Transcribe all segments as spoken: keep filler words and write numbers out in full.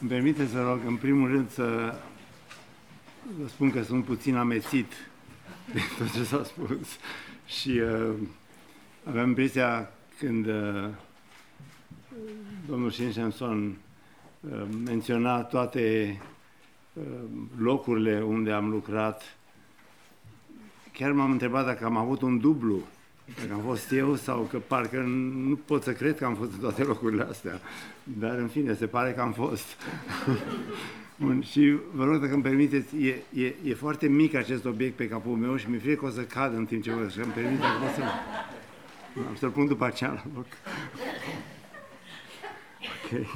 Îmi permite să rog, în primul rând, să vă spun că sunt puțin amețit de tot ce s-a spus și uh, aveam impresia când uh, domnul Simpson uh, menționa toate uh, locurile unde am lucrat, chiar m-am întrebat dacă am avut un dublu, dacă am fost eu sau că parcă nu pot să cred că am fost în toate locurile astea, dar în fine, se pare că am fost. Bun, și vă rog, dacă îmi permiteți, e, e, e foarte mic acest obiect pe capul meu și mi-e frică că o să cad în timp ce vă și îmi permite acum să... Am să-l pun după aceea la loc. Ok.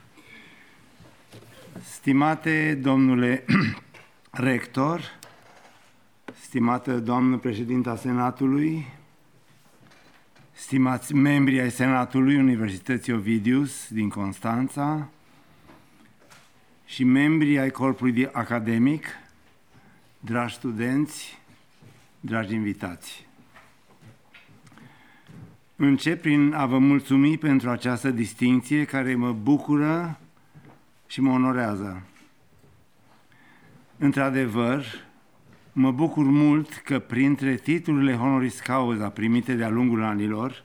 Stimate domnule rector, stimată doamnă președinta Senatului, stimați membri ai Senatului Universității Ovidius din Constanța și membri ai corpului academic, dragi studenți, dragi invitați. Încep prin a vă mulțumi pentru această distincție care mă bucură și mă onorează. Într-adevăr, mă bucur mult că printre titlurile honoris causa primite de-a lungul anilor,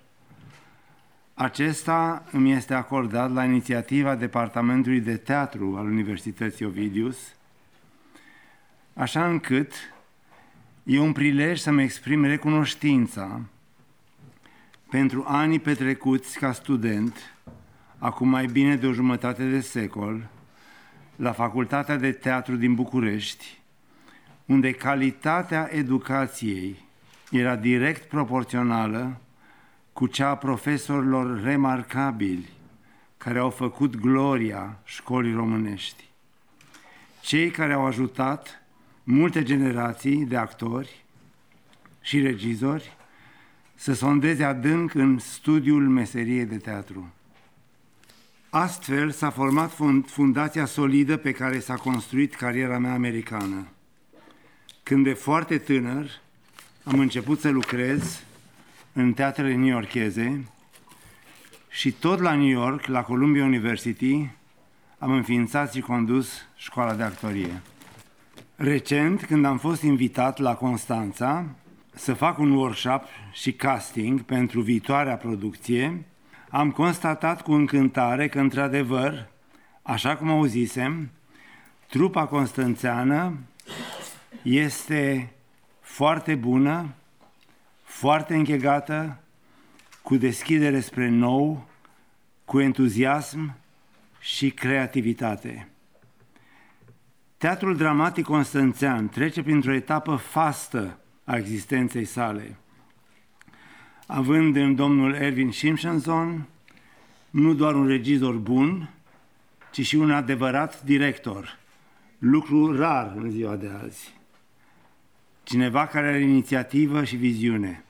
acesta îmi este acordat la inițiativa Departamentului de Teatru al Universității Ovidius, așa încât e un prilej să-mi exprim recunoștința pentru anii petrecuți ca student, acum mai bine de o jumătate de secol, la Facultatea de Teatru din București, unde calitatea educației era direct proporțională cu cea a profesorilor remarcabili care au făcut gloria școlii românești. Cei care au ajutat multe generații de actori și regizori să sondeze adânc în studiul meseriei de teatru. Astfel s-a format fundația solidă pe care s-a construit cariera mea americană. Când de foarte tânăr am început să lucrez în teatrele newyorkeze și tot la New York, la Columbia University, am înființat și condus școala de actorie. Recent, când am fost invitat la Constanța să fac un workshop și casting pentru viitoarea producție, am constatat cu încântare că, într-adevăr, așa cum auzisem, trupa constanțeană este foarte bună, foarte închegată, cu deschidere spre nou, cu entuziasm și creativitate. Teatrul dramatic constanțean trece printr-o etapă fastă a existenței sale, având în domnul Erwin Simpson nu doar un regizor bun, ci și un adevărat director, lucru rar în ziua de azi. Cineva care are inițiativă și viziune.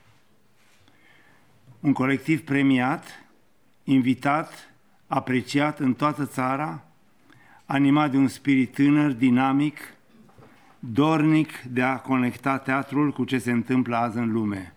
Un colectiv premiat, invitat, apreciat în toată țara, animat de un spirit tânăr, dinamic, dornic de a conecta teatrul cu ce se întâmplă azi în lume.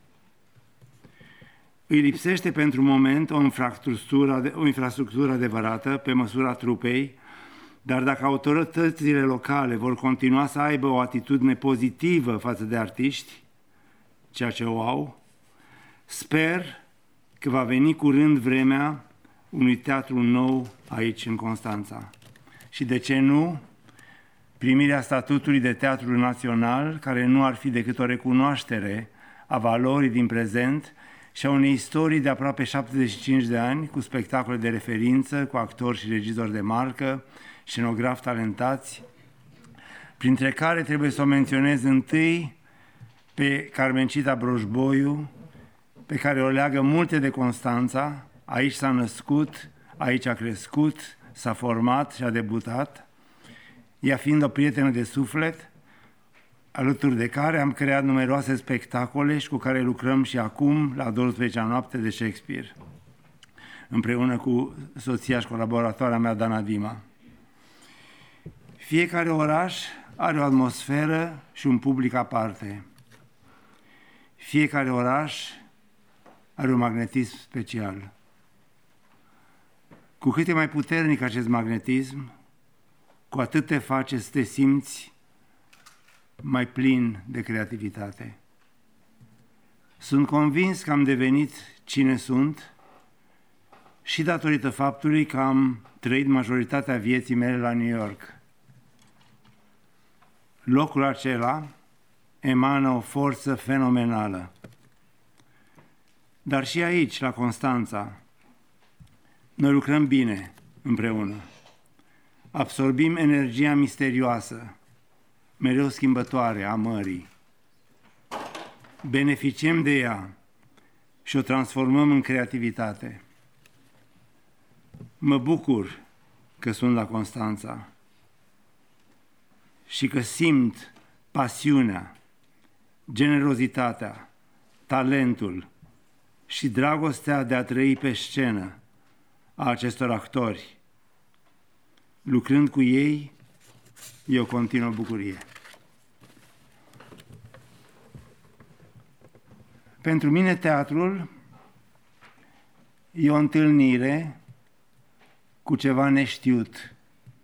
Îi lipsește pentru moment o infrastructură, o infrastructură adevărată pe măsura trupei, dar dacă autoritățile locale vor continua să aibă o atitudine pozitivă față de artiști, ceea ce o au, sper că va veni curând vremea unui teatru nou aici în Constanța. Și de ce nu, primirea statutului de teatru național, care nu ar fi decât o recunoaștere a valorii din prezent și a unei istorii de aproape șaptezeci și cinci de ani, cu spectacole de referință, cu actori și regizori de marcă, scenografi talentați, printre care trebuie să o menționez întâi pe Carmencita Broșboiu, pe care o leagă multe de Constanța. Aici s-a născut, aici a crescut, s-a format și a debutat, ea fiind o prietenă de suflet, alături de care am creat numeroase spectacole și cu care lucrăm și acum la douăsprezecea noapte de Shakespeare, împreună cu soția și colaboratoarea mea, Dana Dima. Fiecare oraș are o atmosferă și un public aparte. Fiecare oraș are un magnetism special. Cu cât e mai puternic acest magnetism, cu atât te face să te simți mai plin de creativitate. Sunt convins că am devenit cine sunt și datorită faptului că am trăit majoritatea vieții mele la New York. Locul acela emană o forță fenomenală. Dar și aici, la Constanța, noi lucrăm bine împreună. Absorbim energia misterioasă, mereu schimbătoare a mării. Beneficiem de ea și o transformăm în creativitate. Mă bucur că sunt la Constanța și că simt pasiunea, generozitatea, talentul și dragostea de a trăi pe scenă a acestor actori. Lucrând cu ei, e o continuă bucurie. Pentru mine teatrul e o întâlnire cu ceva neștiut,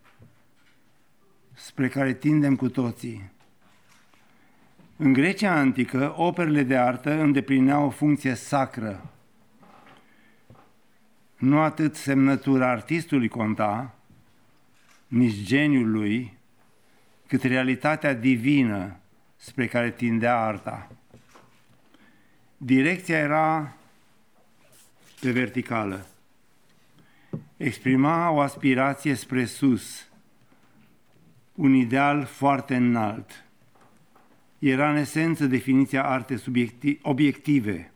spre care tindem cu toții. În Grecia antică, operele de artă îndeplineau o funcție sacră. Nu atât semnătura artistului conta, nici geniul lui, cât realitatea divină spre care tindea arta. Direcția era pe verticală. Exprima o aspirație spre sus, un ideal foarte înalt. Era în esență definiția artei obiective.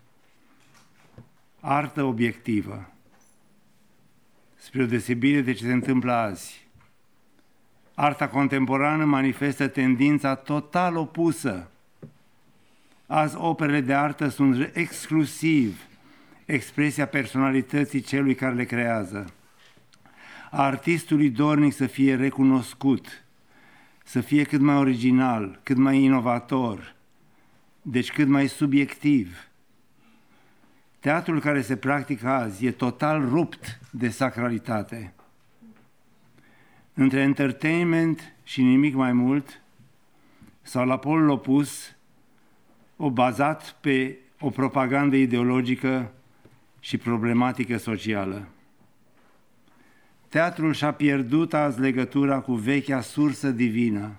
Artă obiectivă, spre o deosebire de ce se întâmplă azi. Arta contemporană manifestă tendința total opusă. Azi operele de artă sunt exclusiv expresia personalității celui care le creează, a artistului dornic să fie recunoscut, să fie cât mai original, cât mai inovator, deci cât mai subiectiv. Teatrul care se practică azi e total rupt de sacralitate. Între entertainment și nimic mai mult, sau la polul opus, o bazat pe o propagandă ideologică și problematică socială. Teatrul și-a pierdut azi legătura cu vechea sursă divină.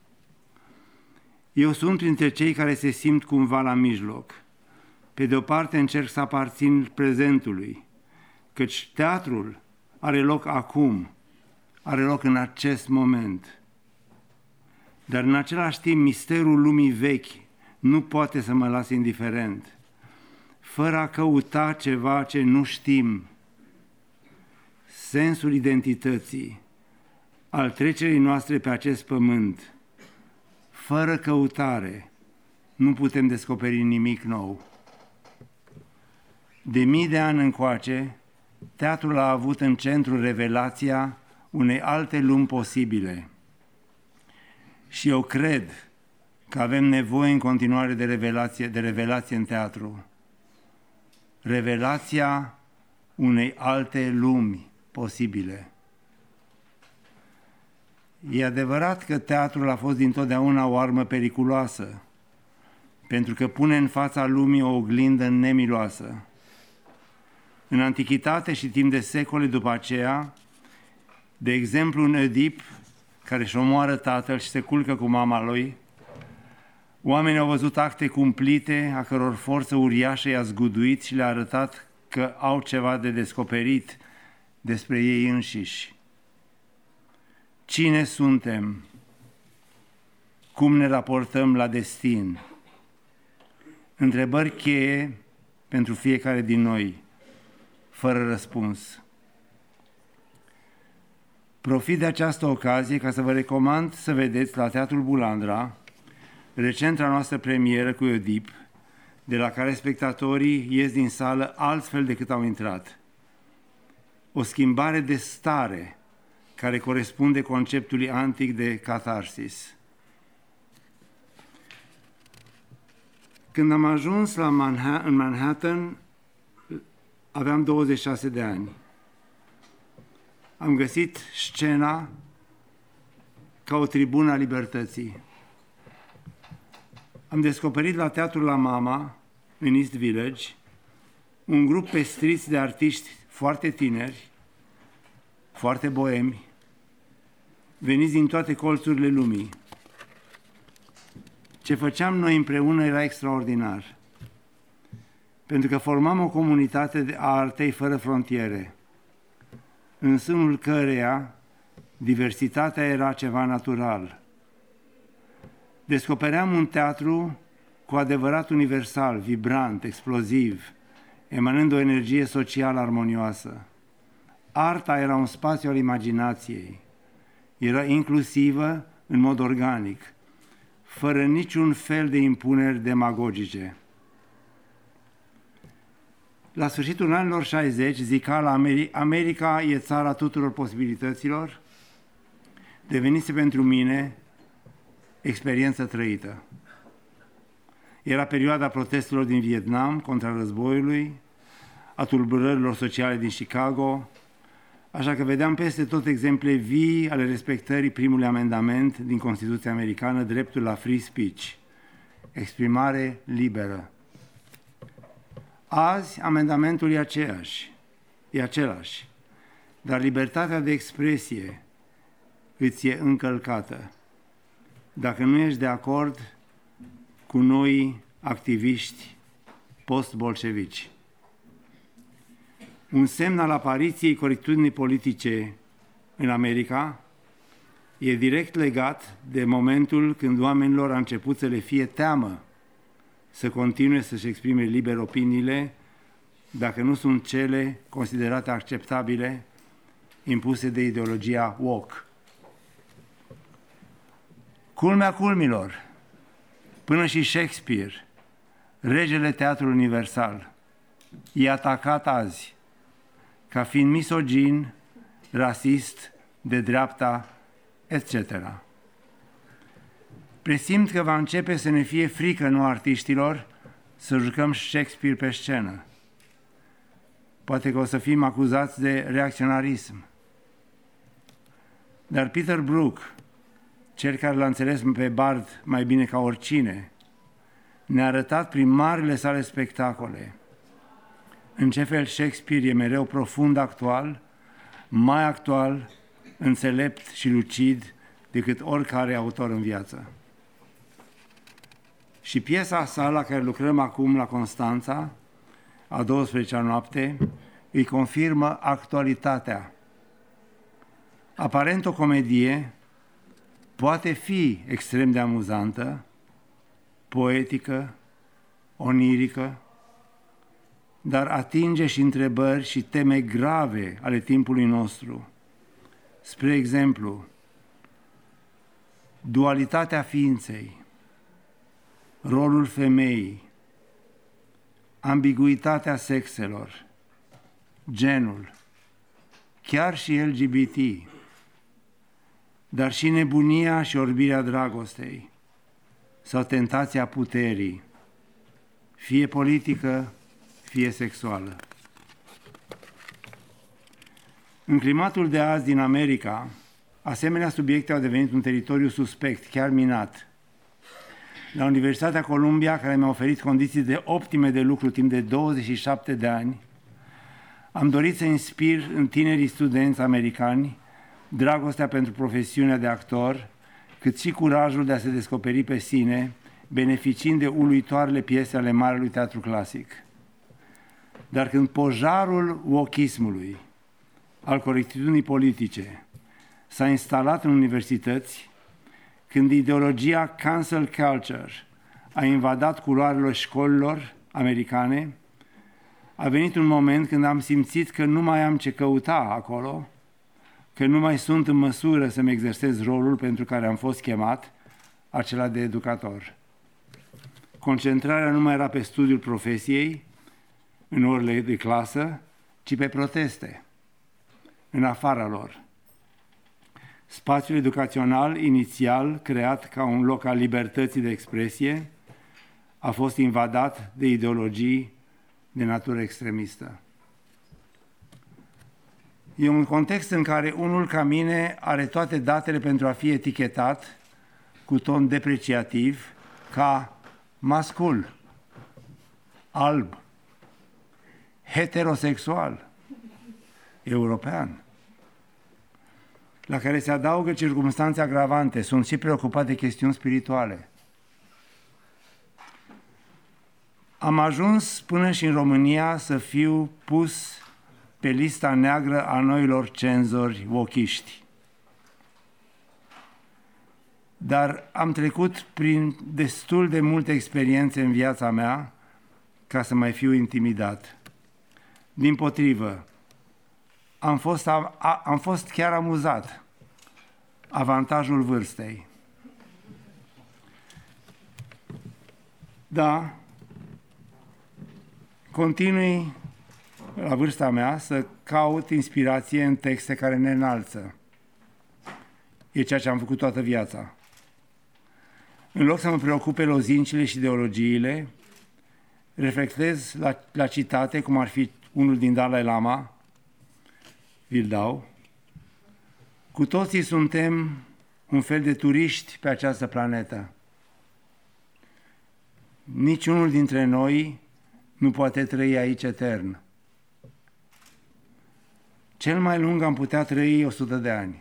Eu sunt printre cei care se simt cumva la mijloc. Pe de o parte încerc să aparțin prezentului, căci teatrul are loc acum, are loc în acest moment. Dar în același timp misterul lumii vechi nu poate să mă lase indiferent, fără a căuta ceva ce nu știm. Sensul identității, al trecerii noastre pe acest pământ, fără căutare, nu putem descoperi nimic nou. De mii de ani încoace, teatrul a avut în centru revelația unei alte lumi posibile. Și eu cred că avem nevoie în continuare de revelație, de revelație în teatru. Revelația unei alte lumi posibile. E adevărat că teatrul a fost dintotdeauna o armă periculoasă, pentru că pune în fața lumii o oglindă nemiloasă. În antichitate și timp de secole după aceea, de exemplu un Oedip care își omoară tatăl și se culcă cu mama lui, oamenii au văzut acte cumplite, a căror forță uriașă i-a zguduit și le-a arătat că au ceva de descoperit despre ei înșiși. Cine suntem? Cum ne raportăm la destin? Întrebări cheie pentru fiecare din noi, fără răspuns. Profit de această ocazie ca să vă recomand să vedeți la Teatrul Bulandra recenta noastră premieră cu Oedip, de la care spectatorii ies din sală altfel decât au intrat. O schimbare de stare care corespunde conceptului antic de catarsis. Când am ajuns la Manha- în Manhattan, aveam douăzeci și șase de ani. Am găsit scena ca o tribună a libertății. Am descoperit la Teatrul La Mama, în East Village, un grup pestriț de artiști foarte tineri, foarte boemi, veniți din toate colțurile lumii. Ce făceam noi împreună era extraordinar, pentru că formam o comunitate a artei fără frontiere, în sânul căreia diversitatea era ceva natural. Descopeream un teatru cu adevărat universal, vibrant, exploziv, emanând o energie socială armonioasă. Arta era un spațiu al imaginației, era inclusivă în mod organic, fără niciun fel de impuneri demagogice. La sfârșitul anilor șaizeci, zicala America e țara tuturor posibilităților, devenise pentru mine experiență trăită. Era perioada protestelor din Vietnam contra războiului, a tulburărilor sociale din Chicago, așa că vedeam peste tot exemple vii ale respectării primului amendament din Constituția Americană, dreptul la free speech, exprimare liberă. Azi, amendamentul e aceeași, e același, dar libertatea de expresie îți e încălcată dacă nu ești de acord cu noi activiști post-bolșevici. Un semn al apariției corectitudinii politice în America e direct legat de momentul când oamenilor a început să le fie teamă să continue să-și exprime liber opiniile dacă nu sunt cele considerate acceptabile impuse de ideologia woke. Culmea culmilor, până și Shakespeare, regele teatrului universal, e atacat azi ca fiind misogin, rasist, de dreapta, et cetera. Presimt că va începe să ne fie frică nouă artiștilor să jucăm Shakespeare pe scenă. Poate că o să fim acuzați de reacționarism. Dar Peter Brook, cel care l-a înțeles pe Bard mai bine ca oricine, ne-a arătat prin marile sale spectacole în ce fel Shakespeare e mereu profund actual, mai actual, înțelept și lucid decât oricare autor în viață. Și piesa sa la care lucrăm acum la Constanța, a douăsprezecea noapte, îi confirmă actualitatea. Aparent o comedie poate fi extrem de amuzantă, poetică, onirică, dar atinge și întrebări și teme grave ale timpului nostru. Spre exemplu, dualitatea ființei, rolul femeii, ambiguitatea sexelor, genul, chiar și L G B T, dar și nebunia și orbirea dragostei sau tentația puterii, fie politică, fie sexuală. În climatul de azi din America, asemenea subiecte au devenit un teritoriu suspect, chiar minat. La Universitatea Columbia, care mi-a oferit condiții de optime de lucru timp de douăzeci și șapte de ani, am dorit să inspir în tinerii studenți americani dragostea pentru profesiunea de actor, cât și curajul de a se descoperi pe sine, beneficiind de uluitoarele piese ale Marelui Teatru Clasic. Dar când pojarul wokismului, al corectitudinii politice, s-a instalat în universități, când ideologia cancel culture a invadat culoarele școlilor americane, a venit un moment când am simțit că nu mai am ce căuta acolo, că nu mai sunt în măsură să-mi exersez rolul pentru care am fost chemat, acela de educator. Concentrarea nu mai era pe studiul profesiei, în orele de clasă, ci pe proteste, în afara lor. Spațiul educațional, inițial creat ca un loc al libertății de expresie, a fost invadat de ideologii de natură extremistă. E un context în care unul ca mine are toate datele pentru a fi etichetat cu ton depreciativ ca mascul, alb, heterosexual, european, la care se adaugă circumstanțe agravante, sunt și preocupat de chestiuni spirituale. Am ajuns până și în România să fiu pus pe lista neagră a noilor cenzori wochiști. Dar am trecut prin destul de multe experiențe în viața mea ca să mai fiu intimidat. Dimpotrivă, am fost, a, a, am fost chiar amuzat. Avantajul vârstei. Da, continui la vârsta mea să caut inspirație în texte care ne înalță. E ceea ce am făcut toată viața. În loc să mă preocupe lozincile și ideologiile, reflectez la, la citate, cum ar fi unul din Dalai Lama, vi-l dau. Cu toții suntem un fel de turiști pe această planetă. Niciunul dintre noi nu poate trăi aici etern. Cel mai lung am putea trăi o sută de ani.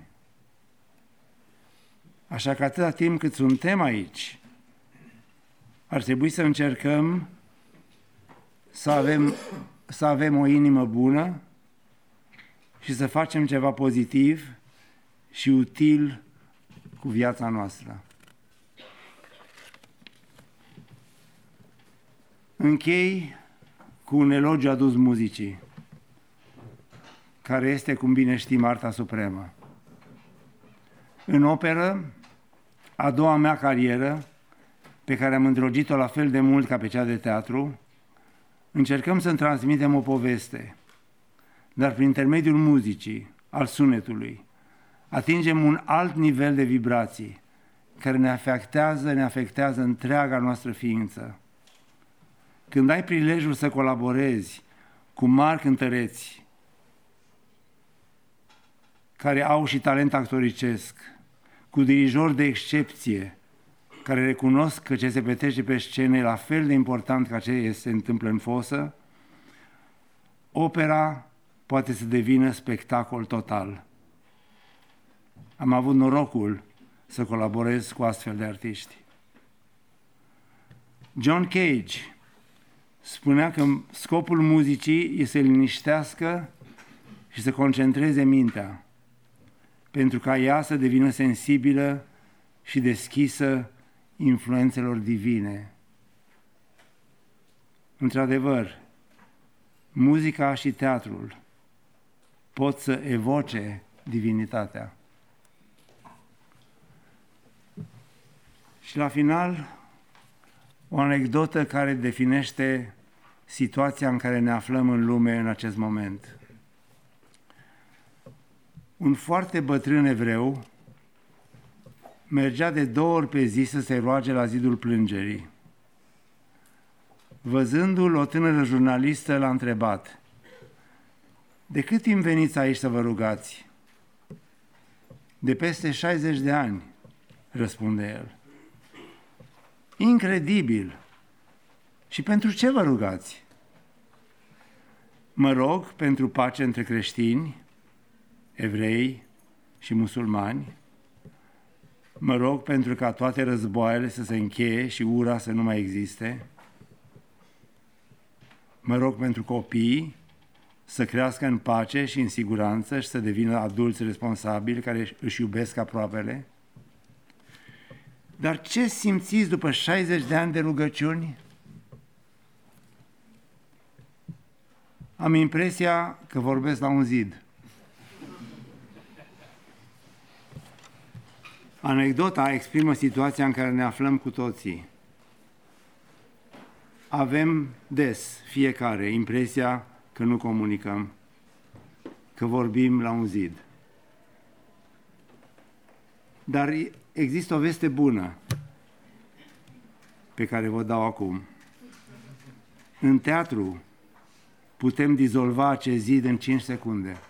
Așa că atâta timp cât suntem aici, ar trebui să încercăm să avem, să avem o inimă bună și să facem ceva pozitiv și util cu viața noastră. Închei cu un elogiu adus muzicii, care este, cum bine știm, arta supremă. În operă, a doua mea carieră, pe care am îndrogit-o la fel de mult ca pe cea de teatru, încercăm să-mi transmitem o poveste, dar prin intermediul muzicii, al sunetului, atingem un alt nivel de vibrații care ne afectează, ne afectează întreaga noastră ființă. Când ai prilejul să colaborezi cu mari cântăreți care au și talent actoricesc, cu dirijori de excepție, care recunosc că ce se petrece pe scenă e la fel de important ca ce se întâmplă în fosă, opera poate să devină spectacol total. Am avut norocul să colaborez cu astfel de artiști. John Cage spunea că scopul muzicii este să liniștească și să concentreze mintea, pentru ca ea să devină sensibilă și deschisă influențelor divine. Într-adevăr, muzica și teatrul pot să evoce divinitatea. Și la final, o anecdotă care definește situația în care ne aflăm în lume în acest moment. Un foarte bătrân evreu mergea de două ori pe zi să se roage la zidul plângerii. Văzându-l, o tânără jurnalistă l-a întrebat: "De cât timp veniți aici să vă rugați?" "De peste șaizeci de ani", răspunde el. "Incredibil! Și pentru ce vă rugați?" "Mă rog pentru pace între creștini, evrei și musulmani. Mă rog pentru ca toate războaiele să se încheie și ura să nu mai existe. Mă rog pentru copii să crească în pace și în siguranță și să devină adulți responsabili care își iubesc aproapele. Dar ce simțiți după șaizeci de ani de rugăciuni?" "Am impresia că vorbesc la un zid." Anecdota exprimă situația în care ne aflăm cu toții. Avem des, fiecare, impresia că nu comunicăm, că vorbim la un zid. Dar există o veste bună pe care vă dau acum. În teatru putem dizolva acest zid în cinci secunde.